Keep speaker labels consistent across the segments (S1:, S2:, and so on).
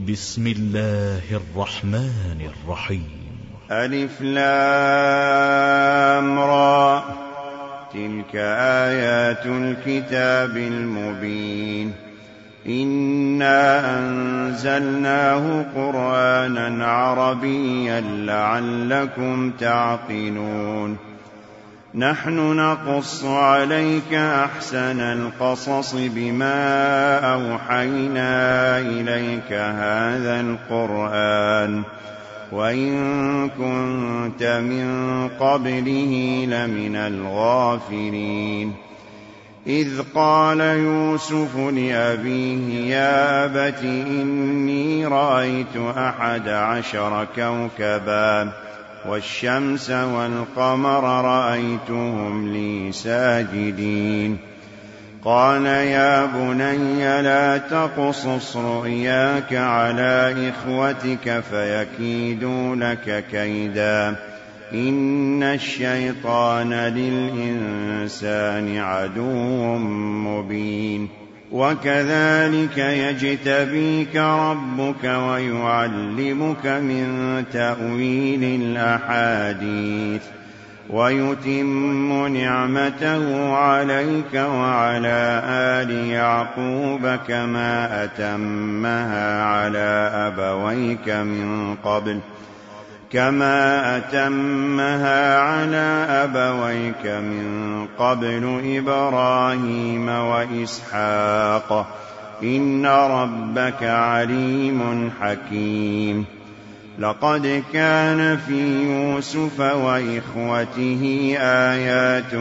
S1: بسم الله الرحمن الرحيم.
S2: ألف لام را، تلك آيات الكتاب المبين. إنا أنزلناه قرآنا عربيا لعلكم تعقلون. نحن نقص عليك أحسن القصص بما أوحينا إليك هذا القرآن وإن كنت من قبله لمن الغافلين. إذ قال يوسف لأبيه يا أبت إني رأيت 11 كوكبا والشمس والقمر رأيتهم لي ساجدين. قال يا بني لا تقصص رؤياك على إخوتك فيكيدوا لك كيدا إن الشيطان للإنسان عدو مبين. وكذلك يجتبيك ربك ويعلمك من تأويل الأحاديث ويتم نعمته عليك وعلى آل يعقوب كما أتمها على أبويك من قبل إبراهيم وإسحاق إن ربك عليم حكيم. لقد كان في يوسف وإخوته آيات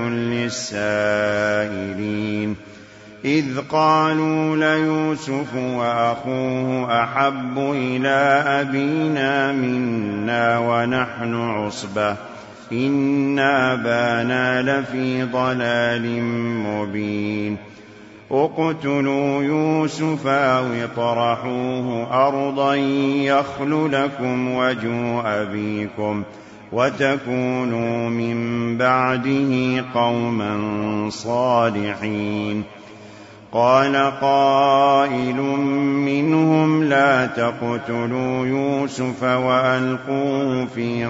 S2: للسائلين إذ قالوا ليوسف وأخوه أحب إلى أبينا منا ونحن عصبة إن أبانا لفي ضلال مبين. اقتلوا يوسف أو اطرحوه أرضا يخل لكم وجه أبيكم وتكونوا من بعده قوما صالحين. قال قائل منهم لا تقتلوا يوسف وألقوه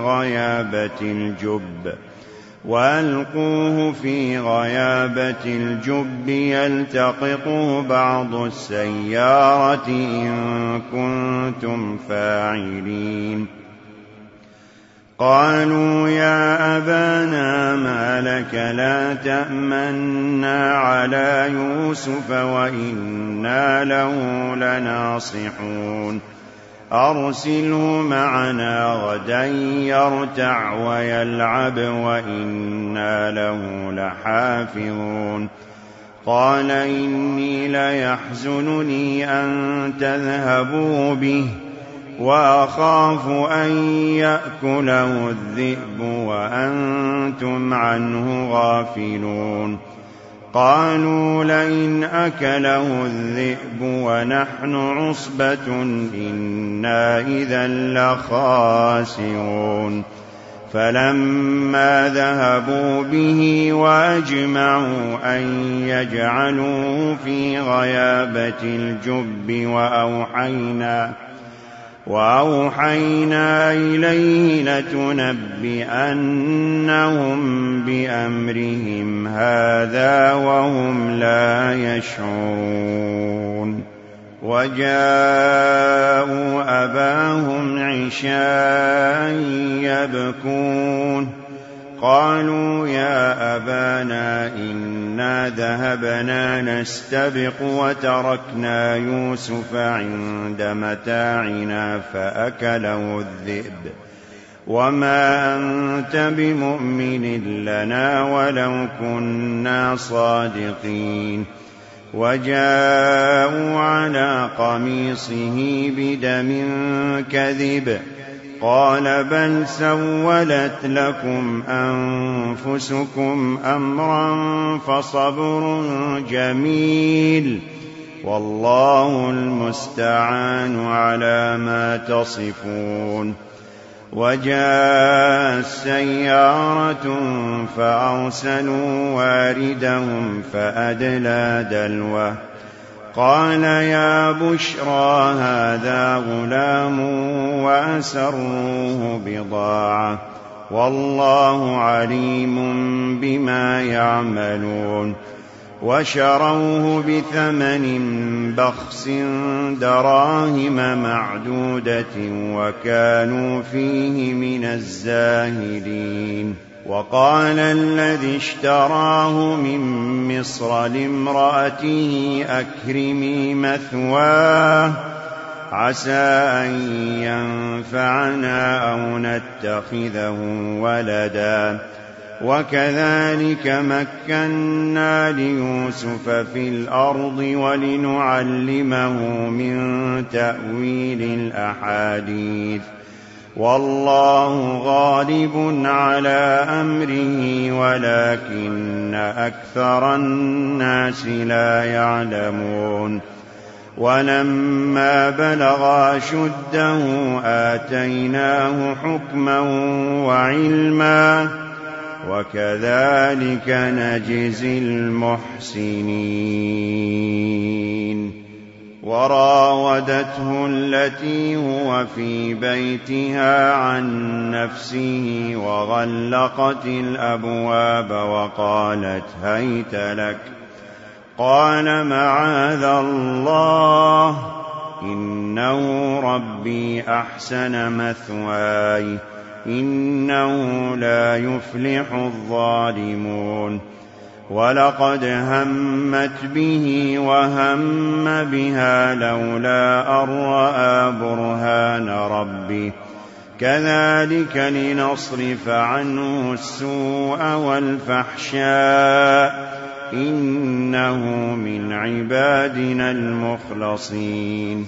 S2: في غيابة الجب يلتقطه بعض السيارة إن كنتم فاعلين. قالوا يا أبانا ما لك لا تأمنا على يوسف وإنا له لناصحون. أرسله معنا غدا يرتع ويلعب وإنا له لحافظون. قال إني ليحزنني أن تذهبوا به وأخاف أن يأكله الذئب وأنتم عنه غافلون. قالوا لئن أكله الذئب ونحن عصبة إنا إذا لخاسرون. فلما ذهبوا به وأجمعوا أن يجعلوه في غيابة الجب وأوحينا إليه لتنبئنهم بأمرهم هذا وهم لا يشعرون. وجاءوا أباهم عشاء يبكون. قالوا يا أبانا إنا ذهبنا نستبق وتركنا يوسف عند متاعنا فأكله الذئب وما أنت بمؤمن لنا ولو كنا صادقين. وجاءوا على قميصه بدم كذب قال بل سولت لكم أنفسكم أمرا فصبر جميل والله المستعان على ما تصفون. وجاءت سيارة فأرسلوا واردهم فأدلى دلوه قال يا بشرى هذا غلام وأسروه بضاعة والله عليم بما يعملون وشروه بثمن بخس دراهم معدودة وكانوا فيه من الزاهدين وقال الذي اشتراه من مصر لامرأته أكرمي مثواه عسى أن ينفعنا أو نتخذه ولدا وكذلك مكنا ليوسف في الأرض ولنعلمه من تأويل الأحاديث والله غالب على أمره ولكن أكثر الناس لا يعلمون ولما بلغ أشده آتيناه حكما وعلما وكذلك نجزي المحسنين وراودته التي هو في بيتها عن نفسه وغلقت الأبواب وقالت هيت لك قال معاذ الله إنه ربي أحسن مثواي إنه لا يفلح الظالمون ولقد همت به وهم بها لولا أن رأى برهان ربه كذلك لنصرف عنه السوء والفحشاء إنه من عبادنا المخلصين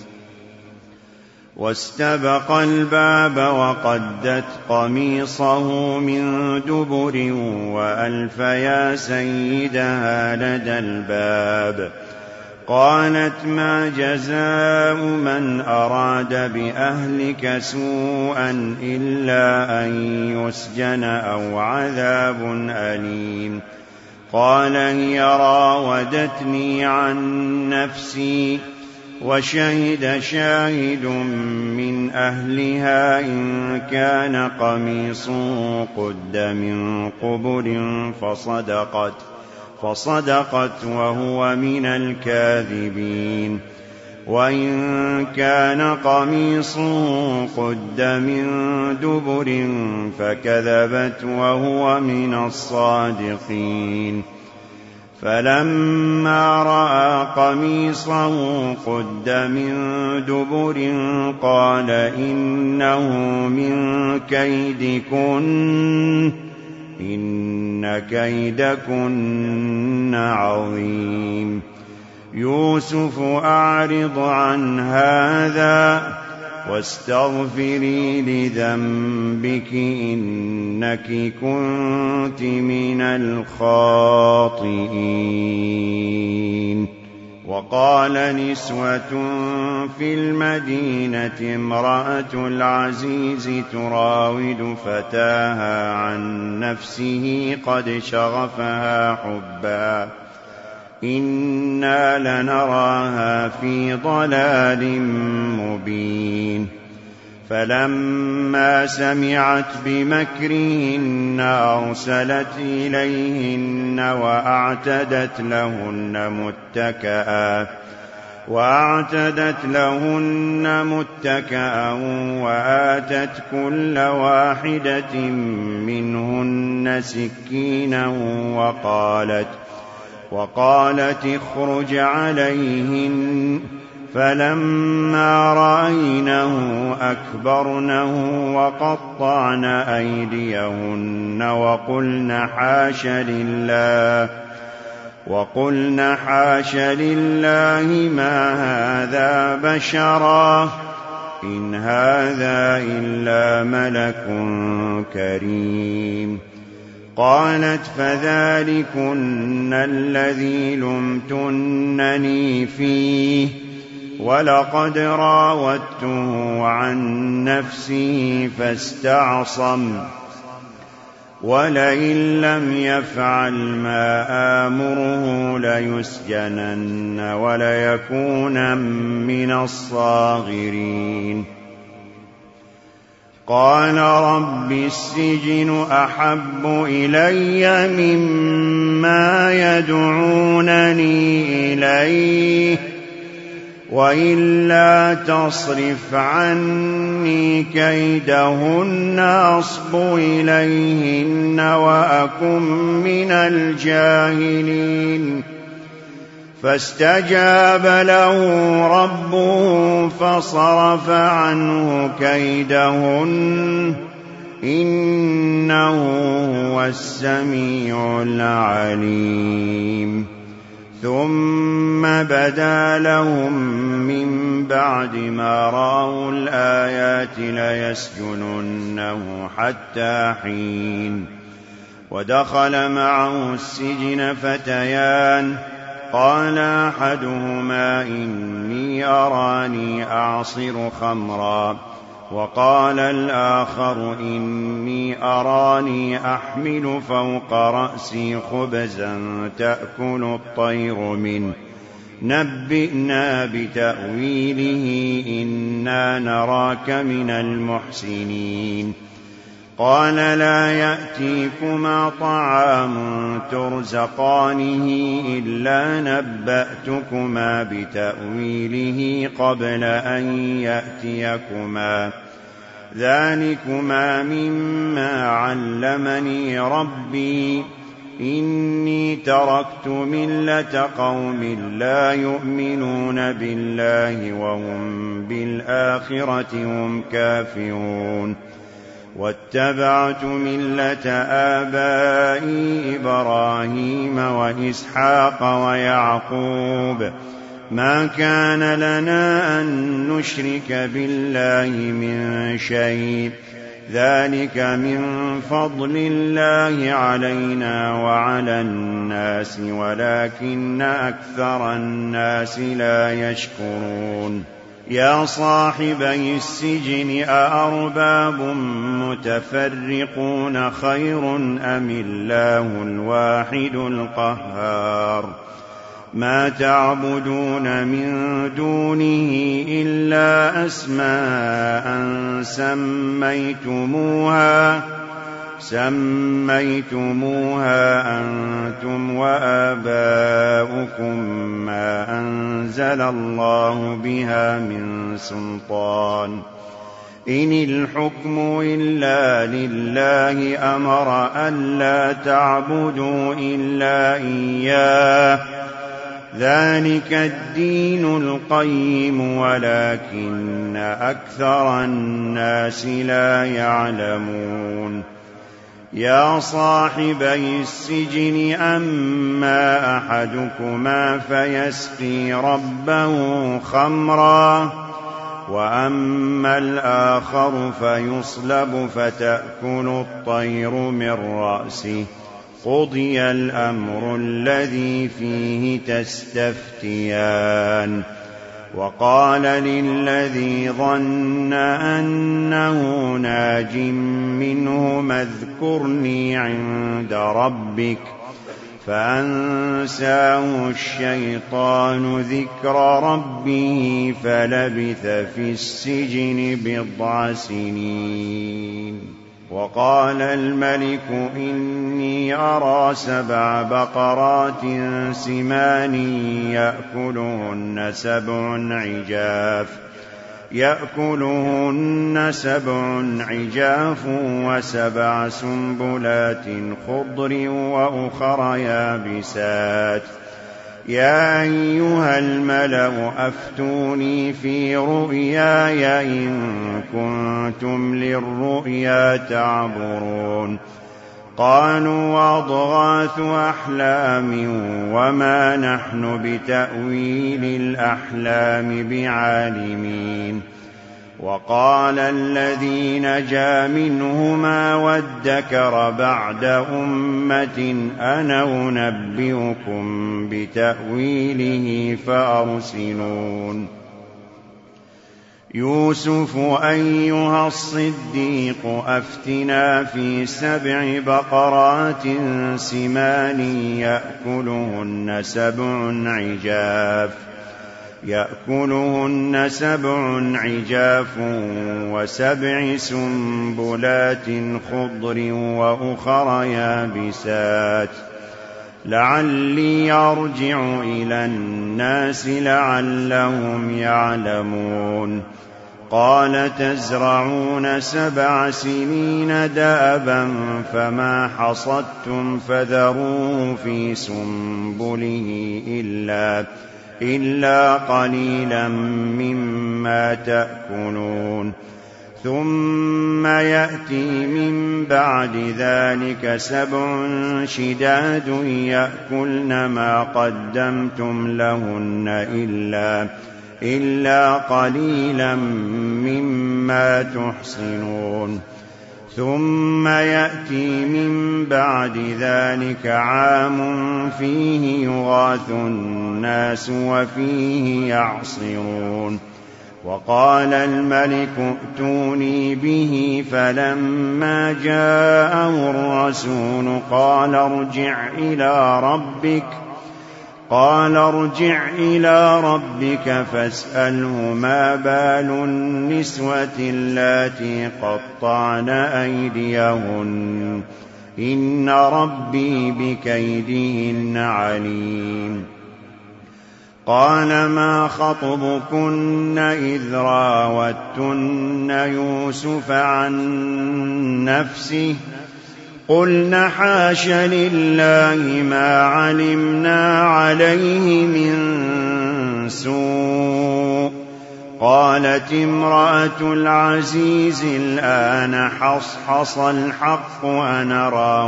S2: واستبق الباب وقدت قميصه من دبر وألف يا سيدها لدى الباب قالت ما جزاء من أراد بأهلك سوءا إلا أن يسجن أو عذاب أليم قال هي راودتني عن نفسي وشهد شاهد من أهلها إن كان قميصه قد من قبل فصدقت وهو من الكاذبين وإن كان قميصه قد من دبر فكذبت وهو من الصادقين فلما رأى قميصه قد من دبر قال إنه من كيدكن إن كيدكن عظيم يوسف أعرض عن هذا واستغفري لذنبك إنك كنت من الخاطئين وقال نسوة في المدينة امرأة العزيز تراود فتاها عن نفسه قد شغفها حبا إنا لنراها في ضلال مبين فلما سمعت بمكرهن أرسلت إليهن وأعتدت لهن متكأ وآتت كل واحدة منهن سكينا وقالت اخرج عليهن فلما رأينه أكبرنه وقطعن أيديهن وقلن حاش لله ما هذا بشرا إن هذا إلا ملك كريم قالت فذلكن الذي لمتنني فيه ولقد راودته عن نفسه فاستعصم ولئن لم يفعل ما آمره ليسجنن وليكونن من الصاغرين. قال رب السجن أحب إلي مما يدعونني إليه وإلا تصرف عني كيدهن أصب إليهن وأكن من الجاهلين. فاستجاب له ربه فصرف عنه كيدهن إنه هو السميع العليم. ثم بدا لهم من بعد ما رأوا الآيات ليسجننه حتى حين. ودخل معه السجن فتيان قال أحدهما إني أراني أعصر خمرا وقال الآخر إني أراني أحمل فوق رأسي خبزا تأكل الطير منه نبئنا بتأويله إنا نراك من المحسنين. قال لا يأتيكما طعام ترزقانه إلا نبأتكما بتأويله قبل أن يأتيكما ذلكما مما علمني ربي إني تركت ملة قوم لا يؤمنون بالله وهم بالآخرة هم كافرون واتبعت ملة آبائي إبراهيم وإسحاق ويعقوب ما كان لنا أن نشرك بالله من شيء ذلك من فضل الله علينا وعلى الناس ولكن أكثر الناس لا يشكرون. يا صاحبي السجن أأرباب متفرقون خير أم الله الواحد القهار. ما تعبدون من دونه إلا أسماء سميتموها أنتم وآباؤكم ما أنزل الله بها من سلطان إن الحكم إلا لله أمر ألا تعبدوا إلا إياه ذلك الدين القيم ولكن أكثر الناس لا يعلمون. يا صاحبي السجن أما أحدكما فيسقي ربه خمرا وأما الآخر فيصلب فتأكل الطير من رأسه قضي الأمر الذي فيه تستفتيان. وقال للذي ظن أنه ناج منهما اذكرني عند ربك فأنساه الشيطان ذكر ربه فلبث في السجن 10 سنين. وقال الملك إني أرى 7 بقرات سمان يأكلهن 7 عجاف و7 سنبلات خضر وأخر يابسات. يا أيها الملأ أفتوني في رؤياي إن كنتم للرؤيا تعبرون. قالوا أضغاث أحلام وما نحن بتأويل الأحلام بعالمين. وقال الذي نجا منهما وادكر بعد أمة أنا أنبئكم بتأويله فأرسلون. يوسف أيها الصديق أفتنا في 7 بقرات سمان يأكلهن 7 عجاف و7 سنبلات خضر وأخر يابسات لعلي أرجع إلى الناس لعلهم يعلمون قال تزرعون 7 سنين دأبا فما حصدتم فذروه في سنبله إلا قليلا مما تأكلون ثم يأتي من بعد ذلك 7 شداد يأكلن ما قدمتم لهن إلا قليلا مما تحصنون ثم يأتي من بعد ذلك عام فيه يغاث الناس وفيه يعصرون وقال الملك ائتوني به فلما جاءه الرسول قال ارجع إلى ربك فاسأله ما بال النسوة اللاتي قطعن أيديهن إن ربي بكيدهن عليم قال ما خطبكن إذ راوتن يوسف عن نفسه قلن حاش لله ما علمنا عليه من سوء قالت امرأة العزيز الآن حصحص الحق أنا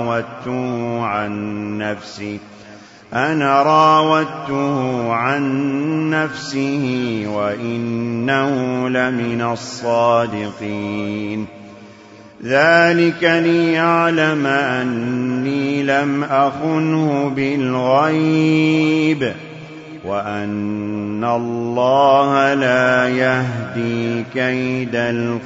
S2: راودته عن نفسه وإنه لمن الصادقين ذلك ليعلم أني لم أخنه بالغيب وأن الله لا يهدي كيد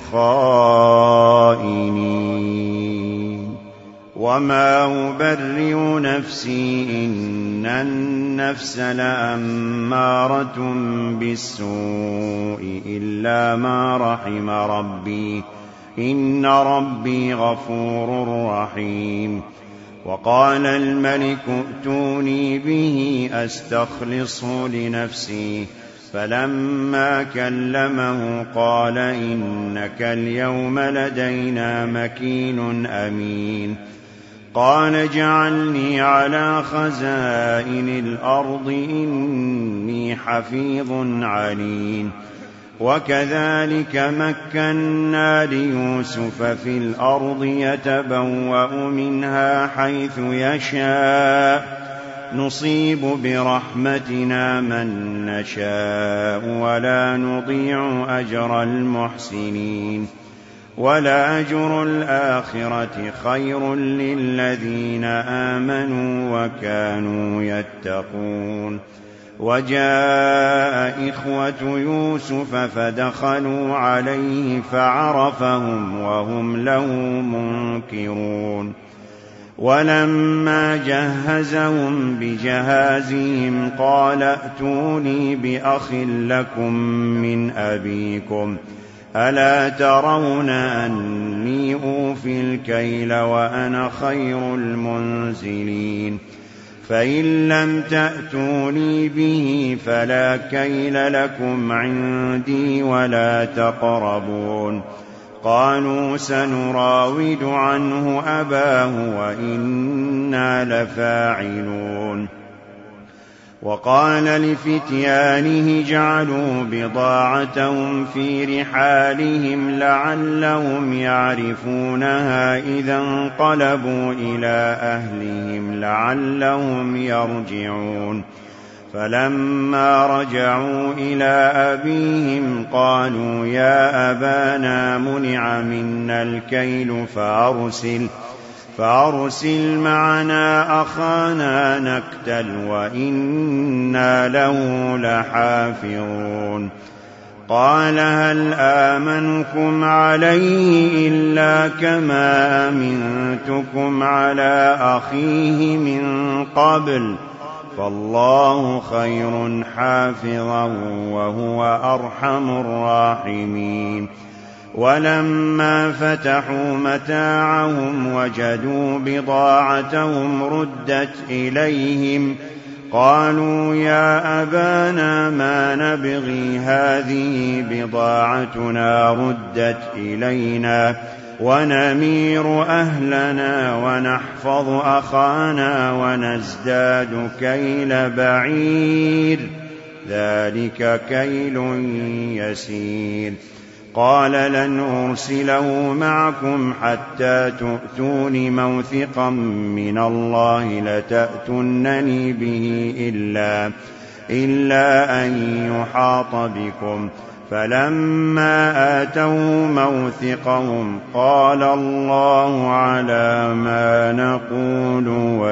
S2: الخائنين وما أبرئ نفسي إن النفس لأمارة بالسوء إلا ما رحم ربي إن ربي غفور رحيم وقال الملك ائتوني به أستخلصه لنفسي فلما كلمه قال إنك اليوم لدينا مكين أمين قال اجعلني على خزائن الأرض إني حفيظ عليم وكذلك مكنا ليوسف في الأرض يتبوأ منها حيث يشاء نصيب برحمتنا من نشاء ولا نضيع أجر المحسنين ولأجر الآخرة خير للذين آمنوا وكانوا يتقون وجاء إخوة يوسف فدخلوا عليه فعرفهم وهم له منكرون ولما جهزهم بجهازهم قال ائتوني بأخ لكم من أبيكم ألا ترون أني أوفي الكيل وأنا خير المنزلين فإن لم تأتوني به فلا كيل لكم عندي ولا تقربون قالوا سنراود عنه أباه وإنا لفاعلون وقال لفتيانه اجعلوا بضاعتهم في رحالهم لعلهم يعرفونها إذا انقلبوا إلى أهلهم لعلهم يرجعون فلما رجعوا إلى أبيهم قالوا يا أبانا منع منا الكيل فأرسل معنا أخانا نكتل وإنا له لحافظون قال هل آمنكم عليه إلا كما أمنتكم على أخيه من قبل فالله خير حافظا وهو أرحم الراحمين ولما فتحوا متاعهم وجدوا بضاعتهم ردت إليهم قالوا يا أبانا ما نبغي هذه بضاعتنا ردت إلينا ونمير أهلنا ونحفظ أخانا ونزداد كيل بعير ذلك كيل يسير قال لن أرسله معكم حتى تؤتون موثقا من الله لتأتونني به إلا أن يحاط بكم فلما آتوا موثقهم قال الله على ما نقول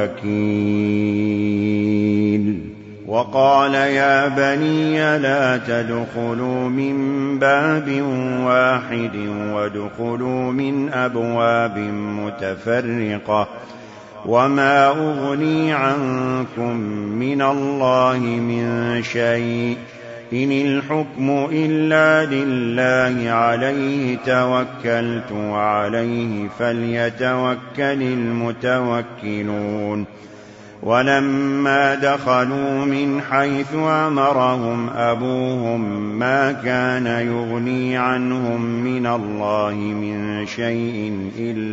S2: وكيل وقال يا بني لا تدخلوا من باب واحد وادخلوا من أبواب متفرقة وما أغني عنكم من الله من شيء إن الحكم إلا لله عليه توكلت وعليه فليتوكل المتوكلون ولما دخلوا من حيث أمرهم أبوهم ما كان يغني عنهم من الله من شيء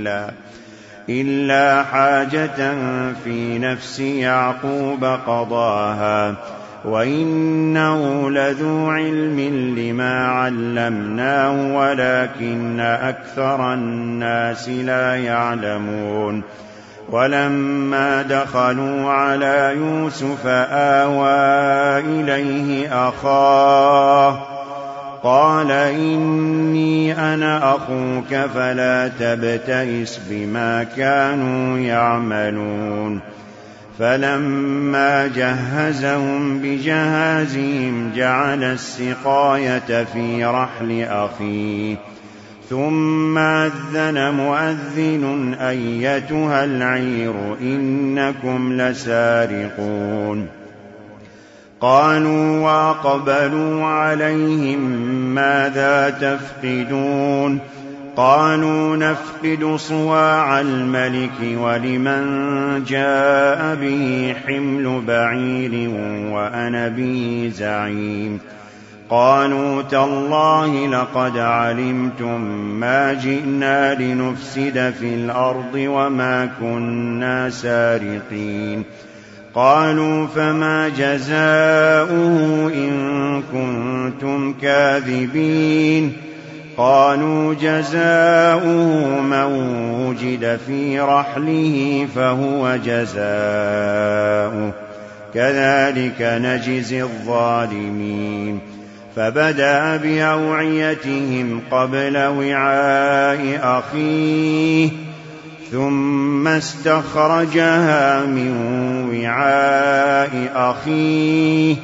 S2: إلا حاجة في نفس يعقوب قضاها وإنه لذو علم لما علمناه ولكن أكثر الناس لا يعلمون ولما دخلوا على يوسف آوى إليه أخاه قال إني أنا أخوك فلا تبتئس بما كانوا يعملون فلما جهزهم بجهازهم جعل السقاية في رحل أخيه ثم أذن مؤذن أيتها العير إنكم لسارقون قالوا وأقبلوا عليهم ماذا تفقدون قالوا نفقد صواع الملك ولمن جاء به حمل بعير وأنا به زعيم قالوا تالله لقد علمتم ما جئنا لنفسد في الأرض وما كنا سارقين قالوا فما جزاؤه إن كنتم كاذبين قالوا جزاؤه من وجد في رحله فهو جزاؤه كذلك نجزي الظالمين فبدأ بأوعيتهم قبل وعاء أخيه ثم استخرجها من وعاء أخيه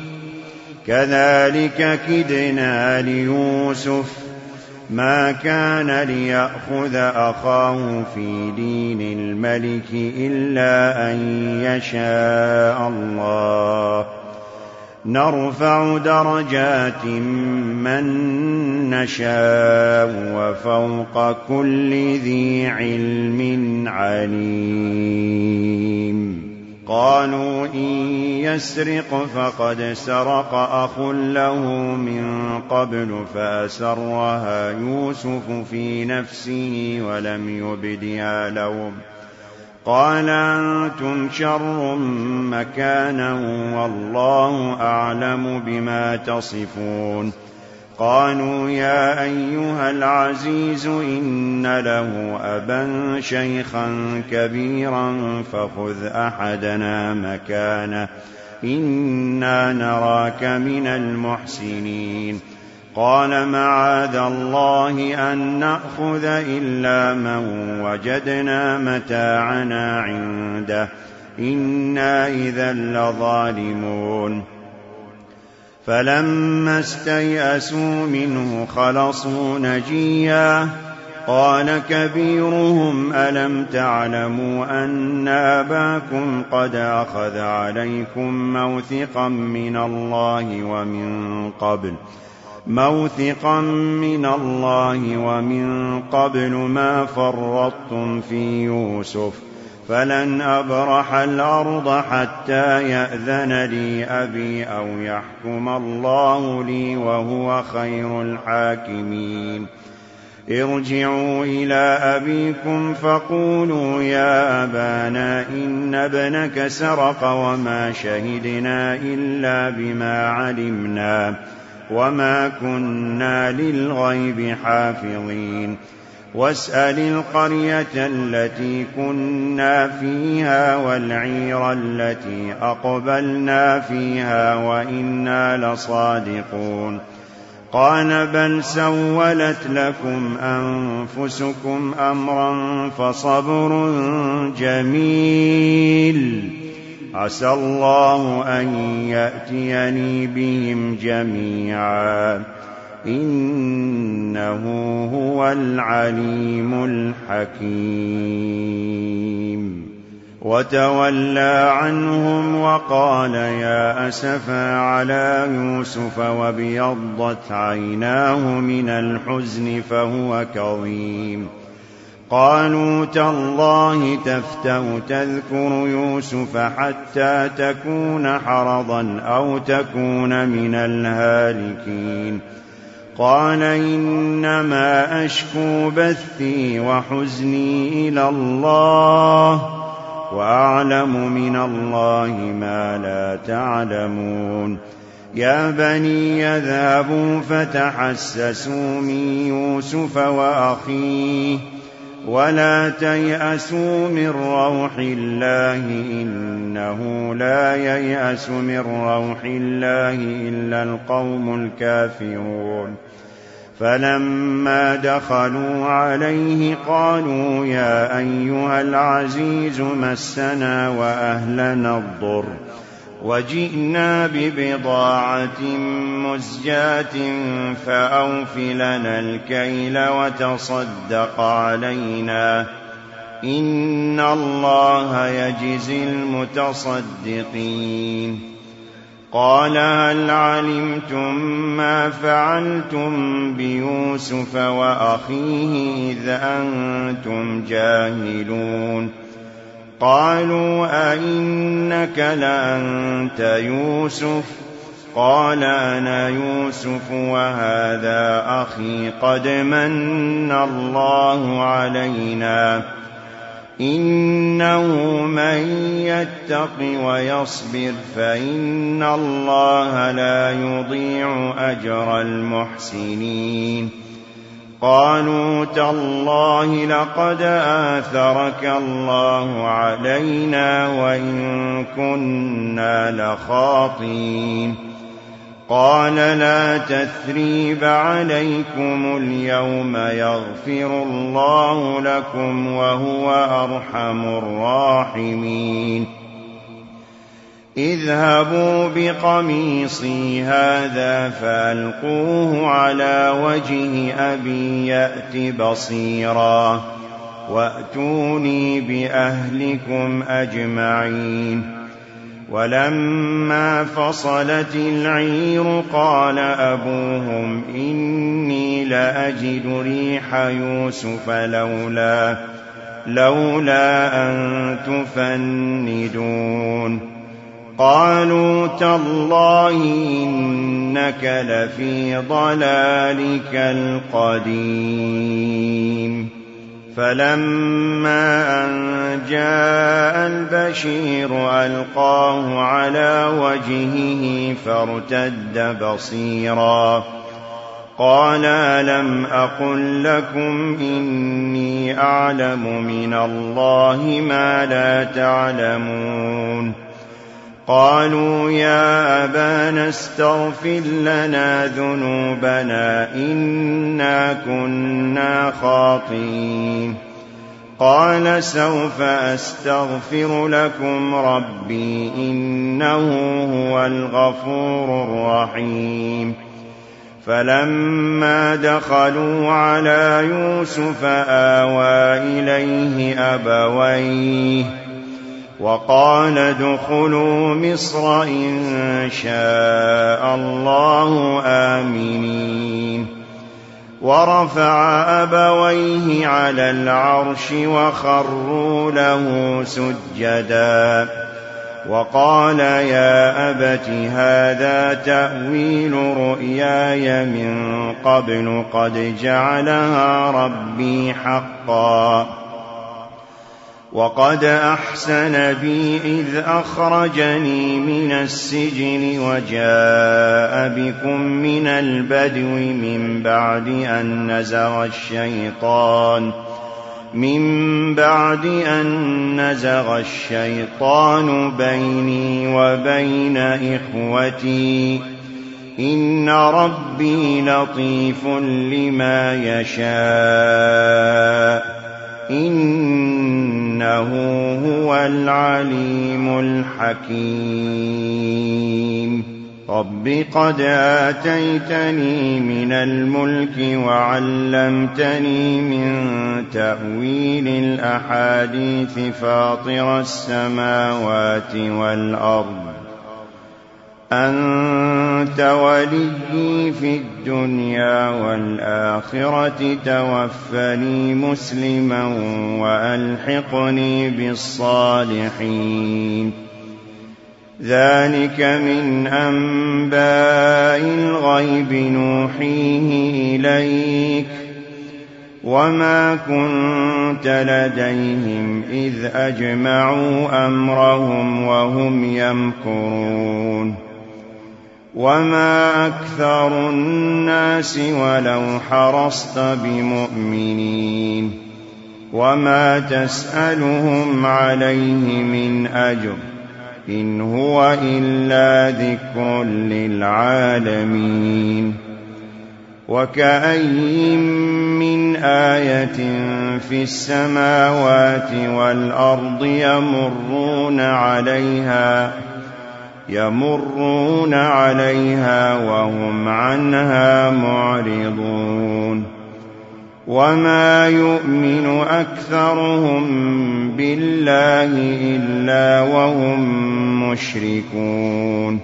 S2: كذلك كدنا ليوسف ما كان ليأخذ أخاه في دين الملك إلا أن يشاء الله نرفع درجات من نشاء وفوق كل ذي علم عليم قالوا إن يسرق فقد سرق أخ له من قبل فأسرها يوسف في نفسه ولم يبدها لهم قال أنتم شر مكانا والله أعلم بما تصفون قالوا يا أيها العزيز إن له أبا شيخا كبيرا فخذ أحدنا مكانه إنا نراك من المحسنين قال معاذ الله أن نأخذ إلا من وجدنا متاعنا عنده إنا إذا لظالمون فلما استيئسوا منه خلصوا نجيا قال كبيرهم ألم تعلموا أن أباكم قد أخذ عليكم موثقا من الله ومن قبل ما فرطتم في يوسف فلن أبرح الأرض حتى يأذن لي أبي أو يحكم الله لي وهو خير الحاكمين ارجعوا إلى أبيكم فقولوا يا أبانا إن ابنك سرق وما شهدنا إلا بما علمنا وما كنا للغيب حافظين واسأل القرية التي كنا فيها والعير التي أقبلنا فيها وإنا لصادقون قال بل سولت لكم أنفسكم أمرا فصبر جميل عسى الله أن يأتيني بهم جميعا إنه هو العليم الحكيم وتولى عنهم وقال يا أسفا على يوسف وابيضت عيناه من الحزن فهو كظيم قالوا تالله تفتأ تذكر يوسف حتى تكون حرضا أو تكون من الهالكين قال إنما أشكو بثي وحزني إلى الله وأعلم من الله ما لا تعلمون يا بني يذهبوا فتحسسوا من يوسف وأخيه ولا تيأسوا من روح الله إنه لا ييأس من روح الله إلا القوم الكافرون فلما دخلوا عليه قالوا يا أيها العزيز مسنا وأهلنا الضر وجئنا ببضاعة مزجاة فأوف لنا الكيل وتصدق علينا إن الله يجزي المتصدقين قال هل علمتم ما فعلتم بيوسف وأخيه إذ أنتم جاهلون قالوا أئنك لأنت يوسف قال أنا يوسف وهذا أخي قد من الله علينا إنه من يتق ويصبر فإن الله لا يضيع أجر المحسنين قالوا تالله لقد آثرك الله علينا وإن كنا لخاطئين قال لا تثريب عليكم اليوم يغفر الله لكم وهو أرحم الراحمين اذهبوا بقميصي هذا فألقوه على وجه أبي يأت بصيرا وأتوني بأهلكم أجمعين ولما فصلت العير قال أبوهم إني لأجد ريح يوسف لولا أن تفندون قالوا تالله إنك لفي ضلالك القديم فلما أن جاء البشير ألقاه على وجهه فارتد بصيرا قال ألم أقل لكم إني أعلم من الله ما لا تعلمون قالوا يا أبانا استغفر لنا ذنوبنا إنا كنا خاطئين قال سوف أستغفر لكم ربي إنه هو الغفور الرحيم. فلما دخلوا على يوسف آوى إليه أبويه وقال ادخلوا مصر إن شاء الله آمنين. ورفع أبويه على العرش وخروا له سجدا وقال يا أبت هذا تأويل رؤياي من قبل قد جعلها ربي حقا وقد أحسن بي إذ أخرجني من السجن وجاء بكم من البدو من بعد أن نزغ الشيطان بيني وبين إخوتي إن ربي لطيف لما يشاء إنه هو العليم الحكيم. رب قد آتيتني من الملك وعلمتني من تأويل الأحاديث فاطر السماوات والأرض أنت وليي في الدنيا والآخرة توفني مسلما وألحقني بالصالحين. ذلك من أنباء الغيب نوحيه إليك وما كنت لديهم إذ أجمعوا أمرهم وهم يمكرون. وما أكثر الناس ولو حرصت بمؤمنين وما تسألهم عليه من أجر إن هو إلا ذكر للعالمين. وكأين من آية في السماوات والأرض يمرون عليها وهم عنها معرضون. وما يؤمن أكثرهم بالله إلا وهم مشركون.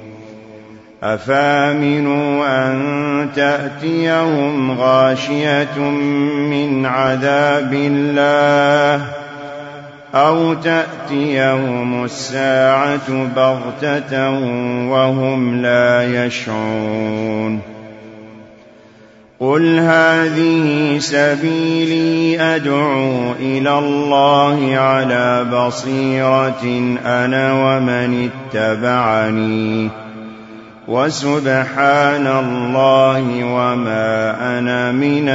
S2: أفامنوا أن تأتيهم غاشية من عذاب الله أو تأتيهم الساعة بغتة وهم لا يشعرون. قل هذه سبيلي أدعو إلى الله على بصيرة أنا ومن اتبعني وسبحان الله وما أنا من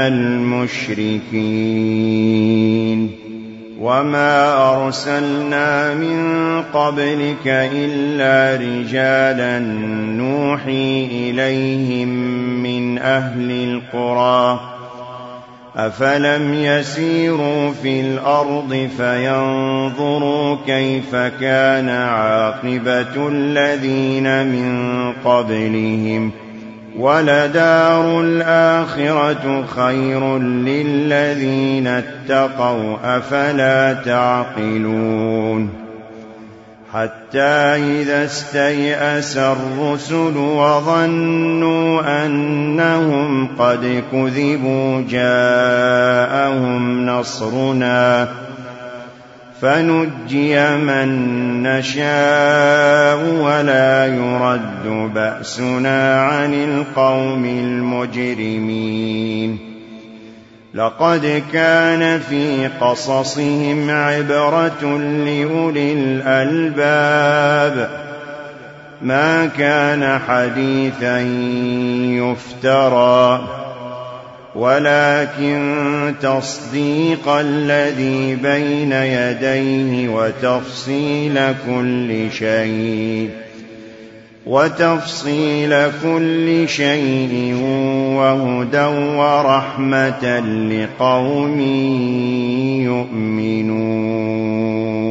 S2: المشركين. وما أرسلنا من قبلك إلا رجالا نوحي إليهم من أهل القرى أفلم يسيروا في الأرض فينظروا كيف كان عاقبة الذين من قبلهم ولدار الآخرة خير للذين اتقوا أفلا تعقلون. حتى إذا استيأس الرسل وظنوا أنهم قد كذبوا جاءهم نصرنا فنجي من نشاء ولا يرد بأسنا عن القوم المجرمين. لقد كان في قصصهم عبرة لأولي الألباب ما كان حديثا يفترى ولكن تصديق الذي بين يديه وتفصيل كل شيء وتفصيل كل شيء وهدى ورحمة لقوم يؤمنون